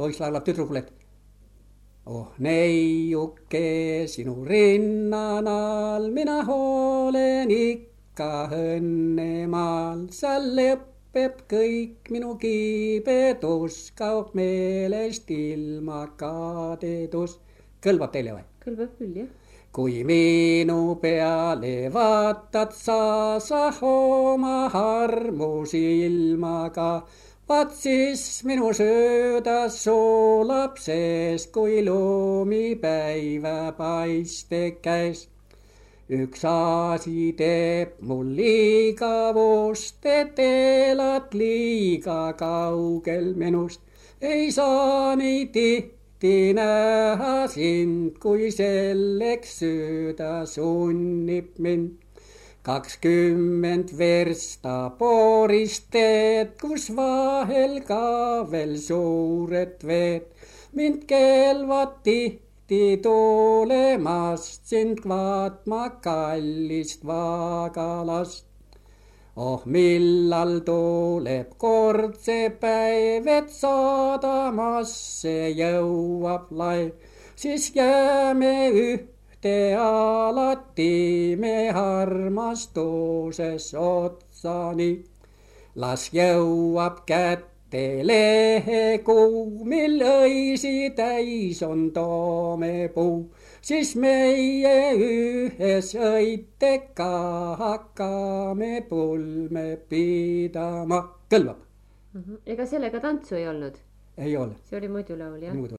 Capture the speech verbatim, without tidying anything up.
poiss laulab tüdrukule, et oh neiuke sinu rinnan all, mina olen ikka õnnemaal, seal lõpeb kõik minu kiibedus, kaob meelest ilma kadedus. Kõlbab teile või? Kõlbab küll, jah. Kui minu peale vaatad sa, sa oma armus ilmaga, vaat siis minu sööda soolab seest, kui loomipäiva paiste käes. Üks asi teeb mul liigavust, et elad liiga kaugel minust, ei saa nii tihti näha sind, kui selleks sööda sunnib mind. Kakskümmend versta poorist teed, kus vahel ka veel suured veed. Mind keelvad tihti tulemast, sind vaatma kallist vaagalast. Oh millal tuleb kord see päev, et sadamasse jõuab laev, siis jääme ühte alati me armastuses otsani. Las jõuab kätte lehekuu, mil õisi täis on toomepuu, siis meie ühes õiteka hakkame pulme pidama. Kõlbab? Ega sellega tantsu ei olnud? Ei ole. See oli muidu laul, jah?